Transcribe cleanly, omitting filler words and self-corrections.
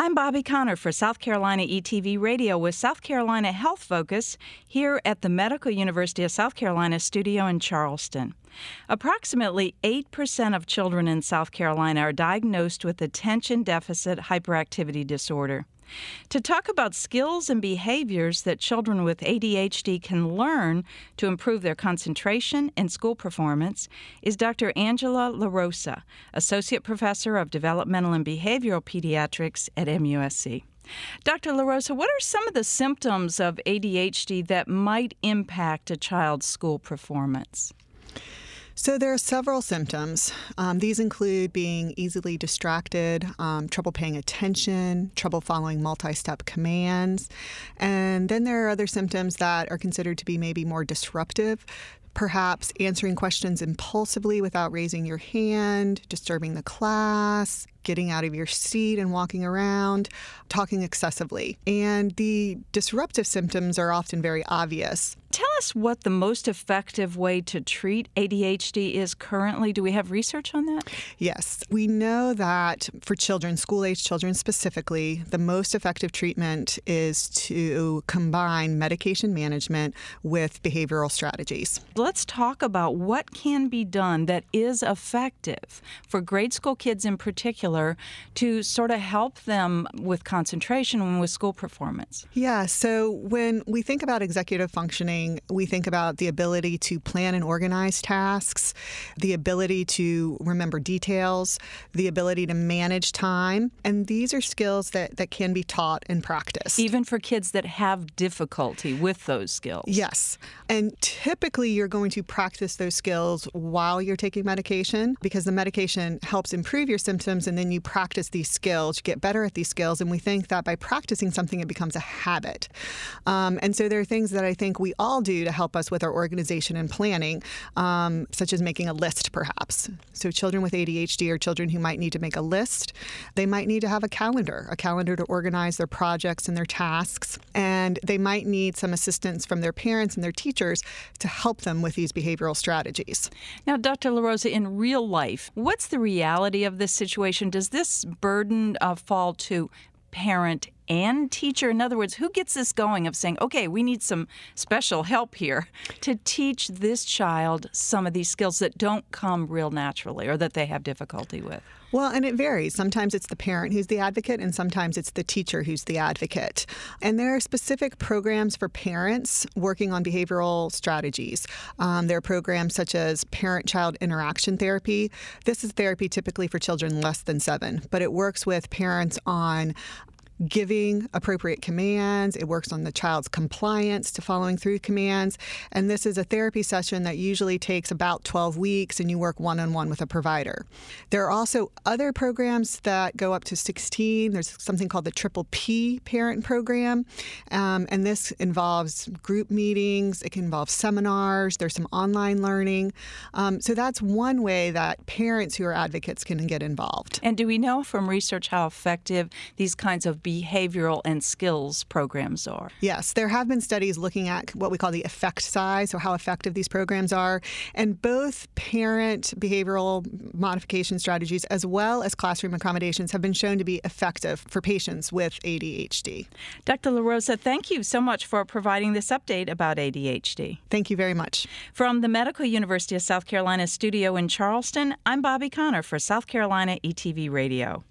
I'm Bobby Connor for South Carolina ETV Radio with South Carolina Health Focus here at the Medical University of South Carolina studio in Charleston. Approximately 8% of children in South Carolina are diagnosed with attention deficit hyperactivity disorder. To talk about skills and behaviors that children with ADHD can learn to improve their concentration and school performance is Dr. Angela LaRosa, Associate Professor of Developmental and Behavioral Pediatrics at MUSC. Dr. LaRosa, what are some of the symptoms of ADHD that might impact a child's school performance? So there are several symptoms. These include being easily distracted, trouble paying attention, trouble following multi-step commands. And then there are other symptoms that are considered to be maybe more disruptive, perhaps answering questions impulsively without raising your hand, disturbing the class, getting out of your seat and walking around, talking excessively. And the disruptive symptoms are often very obvious. Tell us what the most effective way to treat ADHD is currently. Do we have research on that? Yes. We know that for children, school-age children specifically, the most effective treatment is to combine medication management with behavioral strategies. Let's talk about what can be done that is effective for grade school kids in particular to sort of help them with concentration and with school performance. Yeah, so when we think about executive functioning, we think about the ability to plan and organize tasks, the ability to remember details, the ability to manage time, and these are skills that can be taught and practiced. Even for kids that have difficulty with those skills. Yes, and typically you're going to practice those skills while you're taking medication because the medication helps improve your symptoms, and then you practice these skills, you get better at these skills, and we think that by practicing something it becomes a habit. And so there are things that I think we all do to help us with our organization and planning, such as making a list perhaps. So children with ADHD are children who might need to make a list. They might need to have a calendar to organize their projects and their tasks, and they might need some assistance from their parents and their teachers to help them with these behavioral strategies. Now, Dr. LaRosa, in real life, what's the reality of this situation? Does this burden fall to parent and teacher? In other words, who gets this going of saying, okay, we need some special help here to teach this child some of these skills that don't come real naturally or that they have difficulty with? Well, and it varies. Sometimes it's the parent who's the advocate, and sometimes it's the teacher who's the advocate. And there are specific programs for parents working on behavioral strategies. There are programs such as parent-child interaction therapy. This is therapy typically for children less than 7, but it works with parents on giving appropriate commands. It works on the child's compliance to following through commands. And this is a therapy session that usually takes about 12 weeks, and you work one-on-one with a provider. There are also other programs that go up to 16. There's something called the Triple P Parent Program, and this involves group meetings. It can involve seminars. There's some online learning. So that's one way that parents who are advocates can get involved. And do we know from research how effective these kinds of behavioral and skills programs are? Yes, there have been studies looking at what we call the effect size, or how effective these programs are. And both parent behavioral modification strategies as well as classroom accommodations have been shown to be effective for patients with ADHD. Dr. LaRosa, thank you so much for providing this update about ADHD. Thank you very much. From the Medical University of South Carolina studio in Charleston, I'm Bobby Connor for South Carolina ETV Radio.